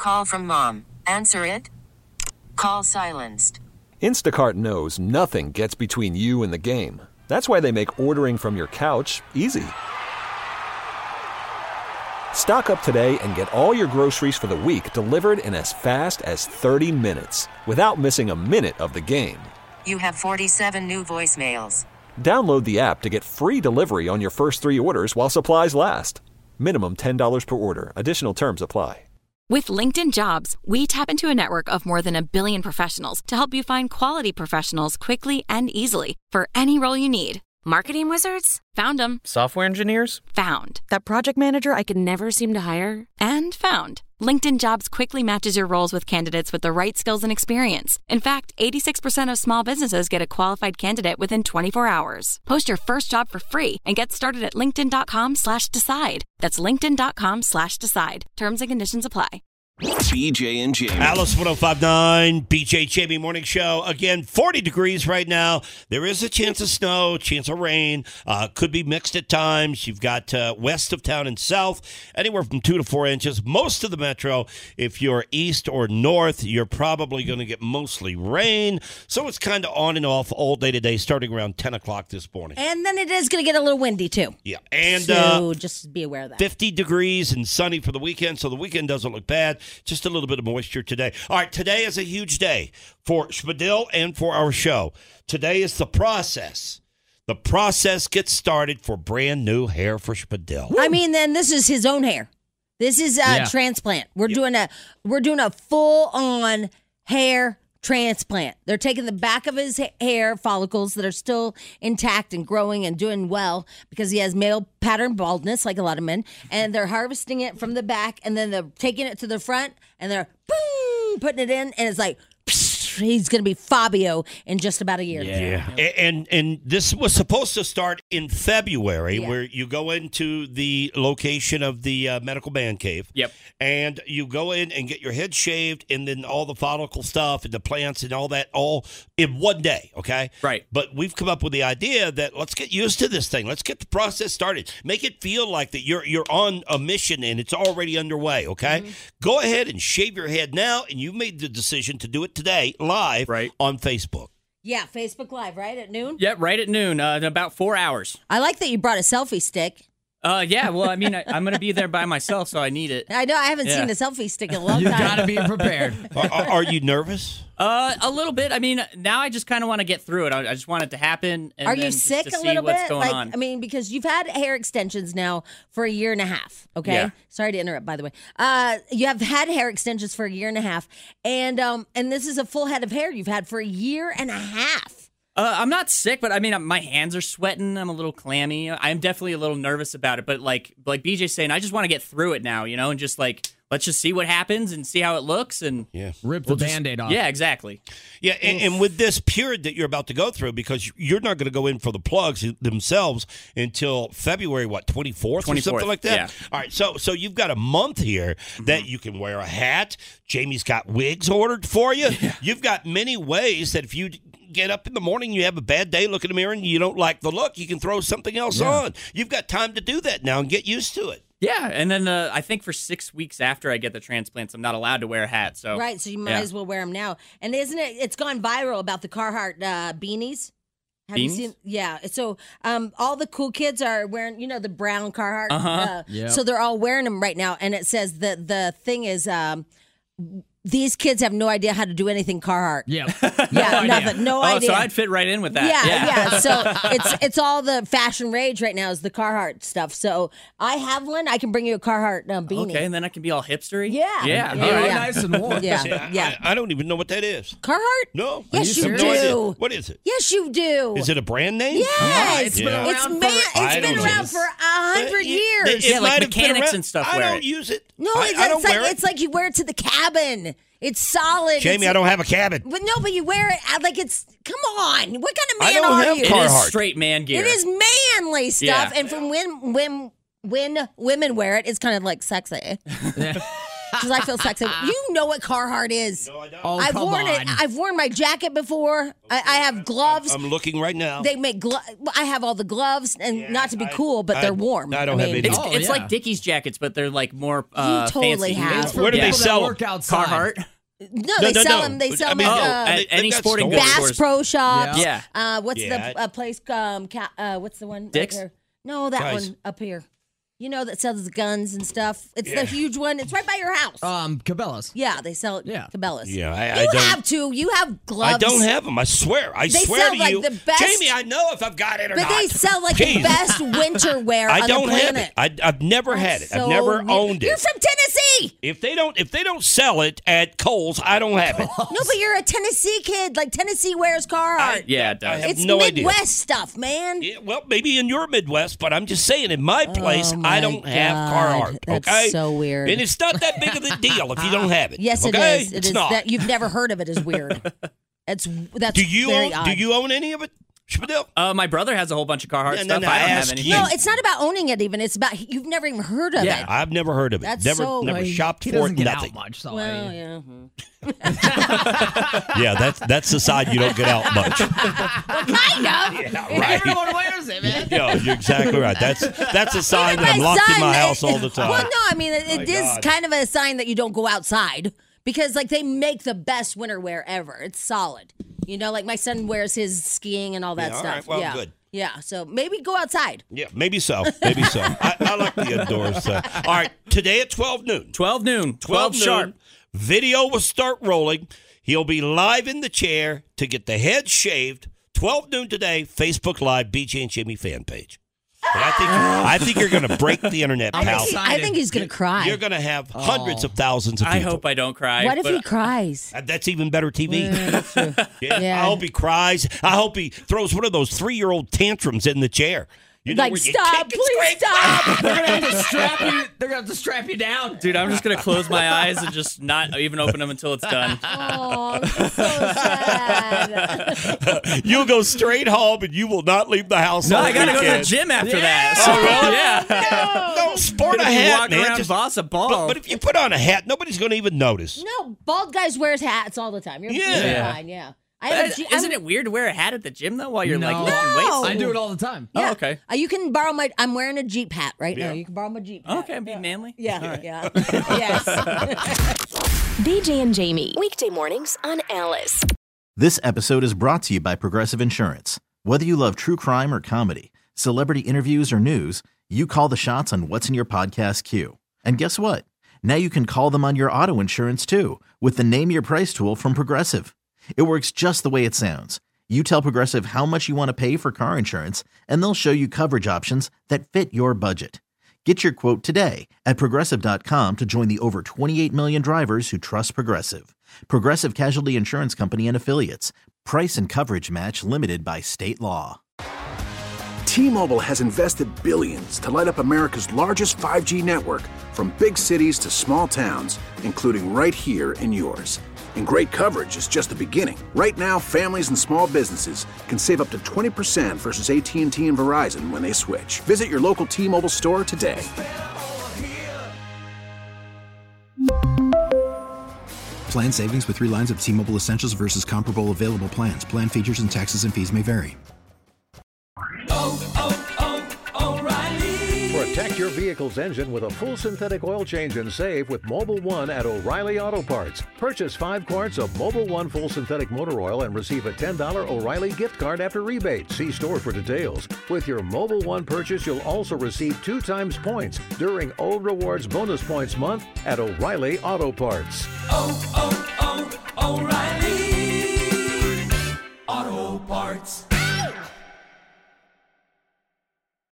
Call from mom. Answer it. Call silenced. Instacart knows nothing gets between you and the game. That's why they make ordering from your couch easy. Stock up today and get all your groceries for the week delivered in as fast as 30 minutes without missing a minute of the game. You have 47 new voicemails. Download the app to get free delivery on your first 3 orders while supplies last. Minimum $10 per order. Additional terms apply. With LinkedIn Jobs, we tap into a network of more than 1 billion professionals to help you find quality professionals quickly and easily for any role you need. Marketing wizards? Found them. Software engineers? Found. That project manager I could never seem to hire? And found. LinkedIn Jobs quickly matches your roles with candidates with the right skills and experience. In fact, 86% of small businesses get a qualified candidate within 24 hours. Post your first job for free and get started at linkedin.com/decide. That's linkedin.com/decide. Terms and conditions apply. BJ and Jamie. Alice 105.9, BJ Jamie Morning Show. Again, 40 degrees right now. There is a chance of snow, chance of rain. Could be mixed at times. You've got west of town and south, anywhere from 2 to 4 inches. Most of the metro, if you're east or north, you're probably going to get mostly rain. So it's kind of on and off all day today, starting around 10 o'clock this morning. And then it is going to get a little windy, too. Yeah. And so just be aware of that. 50 degrees and sunny for the weekend, so the weekend doesn't look bad. Just a little bit of moisture today. All right, today is a huge day for Spadil and for our show. Today is the process. The process gets started for brand new hair for Spadil. I mean, then this is his own hair. This is a transplant. We're doing a full-on hair transplant. They're taking the back of his hair follicles that are still intact and growing and doing well because he has male pattern baldness like a lot of men, and they're harvesting it from the back, and then they're taking it to the front, and they're boom, putting it in, and it's like he's going to be Fabio in just about a year. Yeah. And this was supposed to start in February, where you go into the location of the medical man cave. Yep. And you go in and get your head shaved, and then all the follicle stuff and the plants and all that all in one day, okay? Right. But we've come up with the idea that let's get used to this thing. Let's get the process started. Make it feel like that you're on a mission and it's already underway, okay? Mm-hmm. Go ahead and shave your head now, and you've made the decision to do it today live on Facebook. Yeah, Facebook Live, right at noon? Yep, right at noon, in about 4 hours. I like that you brought a selfie stick. Yeah, well, I mean, I'm going to be there by myself, so I need it. I know, I haven't seen a selfie stick in a long time. You got to be prepared. Are you nervous? A little bit. I mean, now I just kind of want to get through it. I just want it to happen. And Are you sick to a little what's bit? Going on. I mean, because you've had hair extensions now for a year and a half. Okay. Yeah. Sorry to interrupt. By the way, you have had hair extensions for a year and a half, and this is a full head of hair you've had for a year and a half. I'm not sick, but I mean, my hands are sweating. I'm a little clammy. I'm definitely a little nervous about it. But like BJ's saying, I just want to get through it now, and just let's just see what happens and see how it looks and rip the Band-Aid off. Yeah, exactly. Yeah, and with this period that you're about to go through, because you're not going to go in for the plugs themselves until February, 24th or something like that? Yeah. All right, so you've got a month here that you can wear a hat. Jamie's got wigs ordered for you. Yeah. You've got many ways that if you get up in the morning, you have a bad day, look in the mirror, and you don't like the look, you can throw something else on. You've got time to do that now and get used to it. Yeah, and then I think for 6 weeks after I get the transplants, I'm not allowed to wear a hat. So right, so you might as well wear them now. And isn't it? It's gone viral about the Carhartt beanies. Have you seen? Yeah. So all the cool kids are wearing, the brown Carhartt. So they're all wearing them right now, and it says that the thing is. These kids have no idea how to do anything Carhartt. Yeah. Nothing. No idea. So I'd fit right in with that. Yeah. So it's all the fashion rage right now is the Carhartt stuff. So I have one. I can bring you a Carhartt beanie. Okay, and then I can be all hipstery. Yeah. Nice and warm. Yeah. I don't even know what that is. Carhartt? No. Yes, you have do. no idea. What is it? Yes, you do. Is it a brand name? Yes. It's been around It's been around for 100 years. Yeah, like mechanics and stuff I wear don't it. use it. No, I don't wear it. It's like you wear it to the cabin. It's solid. Jamie, I don't have a cabin. But you wear it like it's. Come on, what kind of man I don't are have you? It Carhartt. is straight man gear. It is manly stuff, and from when women wear it, it's kind of like sexy. because I feel sexy. You know what Carhartt is. No, I don't. Oh, I've come worn it. on. I've worn my jacket before. I have gloves. I'm looking right now. They make I have all the gloves, and not to be cool, but they're warm. I don't have any. It's like Dickies jackets, but they're like more You totally fancy. have. It's for Where do they people that sell work outside. Carhartt. No, they sell them. They sell them at at any got sporting stores. goods Bass stores. Pro Shops. Yeah. What's Yeah. the place? What's the one? Dick's? Right there? No, that Guys. one up here. You know that sells guns and stuff. It's the huge one. It's right by your house. Cabela's. Yeah, they sell Yeah. Cabela's. Yeah, I you don't- have to. You have gloves. I don't have them. I swear. I They swear sell, to like, you, the best- Jamie. I know if I've got it or But not. they sell like Jeez. the best winter wear I on don't the have planet. it. I've never had it. I've So never weird. owned it. You're from Tennessee. If they don't sell it at Kohl's, I don't have it. No, but you're a Tennessee kid. Like Tennessee wears Carhartt. Yeah, it does. I have It's no Midwest idea. stuff, man. Yeah, well, maybe in your Midwest, but I'm just saying, in my place, Oh, I my don't have God. Carhartt. That's Okay, so weird. and it's not that big of a deal if you don't have it. Yes, okay? it is. It's not. That you've never heard of it is weird. That's do you very own? odd. Do you own any of it, Spadil? My brother has a whole bunch of Carhartt Yeah, stuff. no, I I don't have ask anything. you. No, it's not about owning it. Even it's about you've never even heard of Yeah. it. I've never heard of it. That's never so- never Well, shopped He for doesn't it. get Nothing. out much, so Well, I- yeah. Yeah, that's the side you don't get out much. Kind of. Yeah, right. Everyone wears it, man. Yeah, you're exactly right. That's a sign Even that I'm my locked in son, my house all the time. Well, no, I mean it is God. kind of a sign that you don't go outside because like they make the best winter wear ever. It's solid. You know, like my son wears his skiing and all that Yeah, all stuff. right. Well, yeah. good. Yeah, so maybe go outside. Yeah, maybe so. Maybe so. I like the indoors. All right, today at 12 noon. 12 noon. 12 sharp. Video will start rolling. He'll be live in the chair to get the head shaved. 12 noon today, Facebook Live, BJ and Jamie fan page. But I think you're going to break the internet, pal. I think he's gonna cry. You're going to have hundreds of thousands of people. I hope I don't cry. What if but he cries? That's even better TV. That's true. Yeah. Yeah. I hope he cries. I hope he throws one of those 3-year-old tantrums in the chair. You know, Like, where you stop, kick and please scream. stop. They're gonna have to strap you. They're gonna have to strap you down. Dude, I'm just going to close my eyes and just not even open them until it's done. Oh, I'm so sad. You'll go straight home and you will not leave the house. No, all I got to go to the weekend. gym after that. Oh, really? Yeah. No, sport a If you hat, walk man. around Just- boss a ball. but if you put on a hat, nobody's going to even notice. No, bald guys wears hats all the time. You're Yeah. fine. Yeah. I have a G- Isn't it weird to wear a hat at the gym, though, while you're like No. lifting weights? No. I do it all the time. Yeah. Oh, okay. You can borrow my. I'm wearing a Jeep hat right now. Yeah. You can borrow my Jeep hat. Okay, I'm being manly. Yeah, yeah. Yes. BJ and Jamie. Weekday mornings on Alice. This episode is brought to you by Progressive Insurance. Whether you love true crime or comedy, celebrity interviews or news, you call the shots on what's in your podcast queue. And guess what? Now you can call them on your auto insurance too with the Name Your Price tool from Progressive. It works just the way it sounds. You tell Progressive how much you want to pay for car insurance, and they'll show you coverage options that fit your budget. Get your quote today at Progressive.com to join the over 28 million drivers who trust Progressive. Progressive Casualty Insurance Company and Affiliates. Price and coverage match limited by state law. T-Mobile has invested billions to light up America's largest 5G network, from big cities to small towns, including right here in yours. And great coverage is just the beginning. Right now, families and small businesses can save up to 20% versus AT&T and Verizon when they switch. Visit your local T-Mobile store today. Plan savings with 3 lines of T-Mobile Essentials versus comparable available plans. Plan features and taxes and fees may vary. Protect your vehicle's engine with a full synthetic oil change and save with Mobil 1 at O'Reilly Auto Parts. Purchase 5 quarts of Mobil 1 full synthetic motor oil and receive a $10 O'Reilly gift card after rebate. See store for details. With your Mobil 1 purchase, you'll also receive 2 times points during O Rewards Bonus Points Month at O'Reilly Auto Parts. O'Reilly Auto Parts.